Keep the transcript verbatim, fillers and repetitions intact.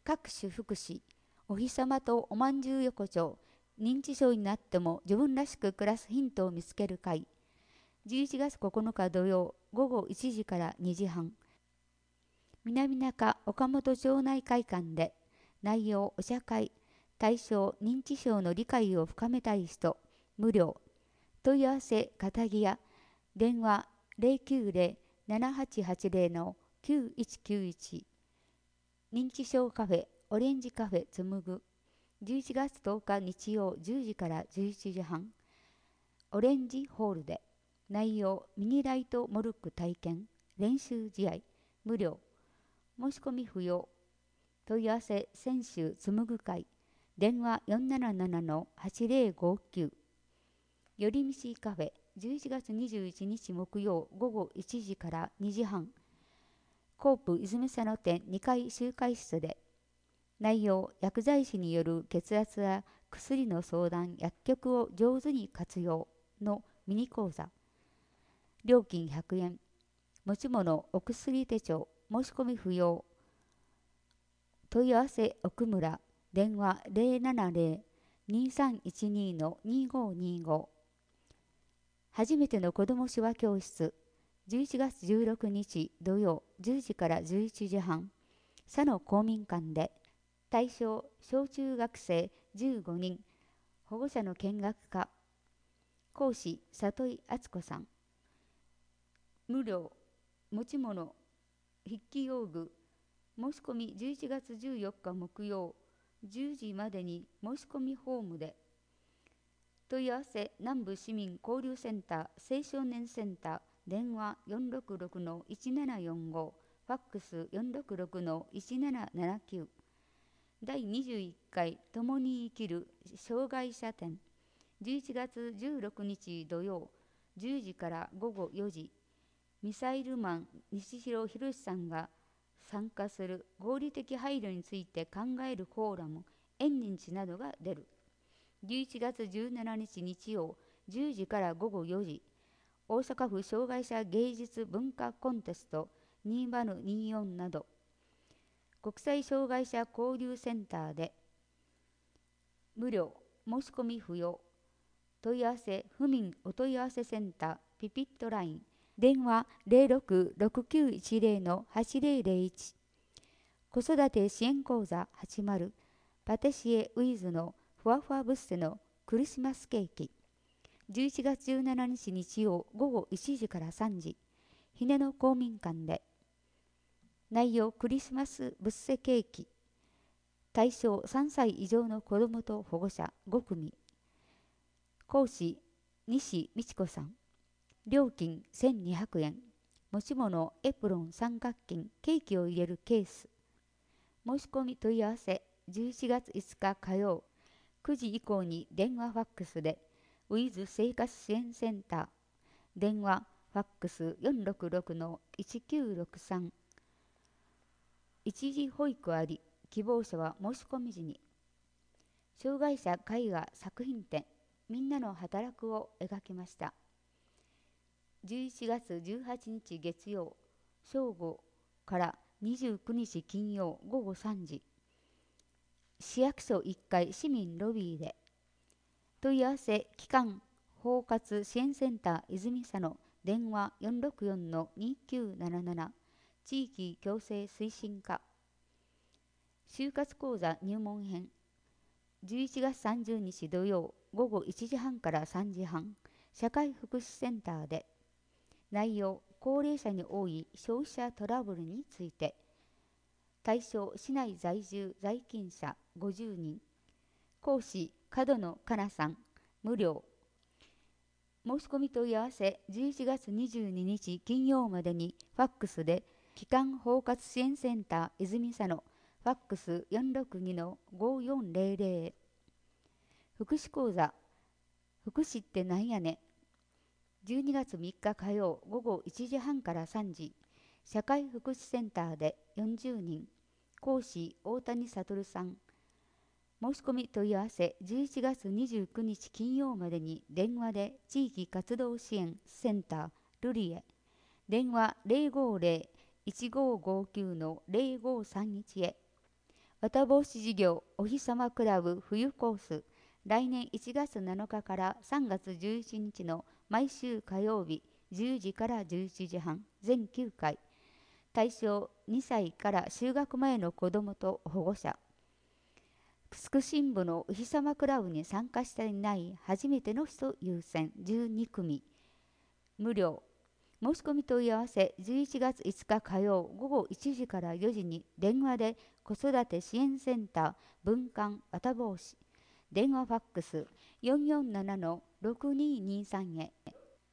各種福祉、お日様とおまんじゅう横丁、認知症になっても自分らしく暮らすヒントを見つける会。じゅういちがつここのか土曜午後いちじからにじはん。南中岡本町内会館で、内容お茶会、対象認知症の理解を深めたい人、無料。問い合わせ片木屋、電話 ゼロきゅうゼロ ななはちはちゼロ のきゅういちきゅういち。認知症カフェオレンジカフェつむぐ。じゅういちがつとおか日曜じゅうじからじゅういちじはん。オレンジホールで、内容ミニライトモルック体験、練習試合、無料。申し込み不要。問い合わせ泉州つむぐ会、電話 よんなななのはちゼロごきゅう。寄り道カフェじゅういちがつにじゅういちにち木曜午後いちじからにじはん。コープ泉佐野店にかい集会室で、内容薬剤師による血圧や薬の相談、薬局を上手に活用のミニ講座。料金ひゃくえん。持ち物お薬手帳、申し込み不要。問い合わせ奥村、電話 ゼロななゼロ にさんいちに のにごにご。初めての子ども手話教室、じゅういちがつじゅうろくにち土曜じゅうじからじゅういちじはん。佐野公民館で、対象小中学生じゅうごにん、保護者の見学課。講師里井敦子さん。無料。持ち物筆記用具。申し込みじゅういちがつじゅうよっか木曜じゅうじまでに申し込みフォームで。問い合わせ南部市民交流センター青少年センター、電話 よんろくろくのいちななよんご、ファックス よんろくろくのいちななななきゅう。だいにじゅういっかい共に生きる障害者展、じゅういちがつじゅうろくにち土曜じゅうじからごごよじ。ミサイルマン西城博さんが参加する合理的配慮について考えるフォーラム、縁日などが出る。じゅういちがつじゅうしちにち日曜じゅうじからごごよじ。大阪府障害者芸術文化コンテストにせんにじゅうよんなど。国際障害者交流センターで、無料。申し込み不要。問い合わせ府民お問い合わせセンターピピットライン、電話 ゼロろくろくきゅういちゼロのはちゼロゼロいち。子育て支援講座始まる。パティシエウィズのふわふわブッセのクリスマスケーキ。じゅういちがつじゅうしちにち日曜午後いちじからさんじ。ひねの公民館で。内容クリスマスブッセケーキ。対象さんさい以上の子どもと保護者ごくみ。講師西美智子さん。料金せんにひゃくえん。持ち物エプロン三角巾、ケーキを入れるケース。申し込み問い合わせじゅういちがついつか火曜くじ以降に電話ファックスで、ウィズ生活支援センター、電話ファックス よんろくろくのいちきゅうろくさん。一時保育あり、希望者は申し込み時に。障害者絵画作品展、みんなの働くを描きました。じゅういちがつじゅうはちにち月曜正午からにじゅうくにち金曜午後さんじ。市役所いっかい市民ロビーで。問い合わせ機関包括支援センター泉佐野、電話 よんろくよんのにきゅうなななな。地域共生推進課。就活講座入門編、じゅういちがつさんじゅうにち土曜午後いちじはんからさんじはん。社会福祉センターで。内容高齢者に多い消費者トラブルについて。対象市内在住在勤者ごじゅうにん。講師角野香奈さん。無料。申し込み問い合わせじゅういちがつにじゅうににち金曜までにファックスで、機関包括支援センター泉佐野、ファックス よんろくにのごよんゼロゼロ。福祉講座福祉ってなんやね。じゅうにがつみっか火曜午後いちじはんからさんじ。社会福祉センターでよんじゅうにん。講師大谷悟さん。申し込み問い合わせじゅういちがつにじゅうくにち金曜までに電話で地域活動支援センタールリエ、電話 ゼロごゼロ いちごごきゅうのゼロごさんいちへ。 綿帽子事業お日様クラブ冬コース、来年いちがつなのかからさんがつじゅういちにちの毎週火曜日じゅうじからじゅういちじはん、全きゅうかい。対象にさいから就学前の子どもと保護者。福新部のお日様クラブに参加していない初めての人優先じゅうにくみ。無料。申し込み問い合わせじゅういちがついつか火曜午後いちじからよじに電話で子育て支援センター文館綿帽子。電話ファックスよんよんななのろくにーにーさんへ。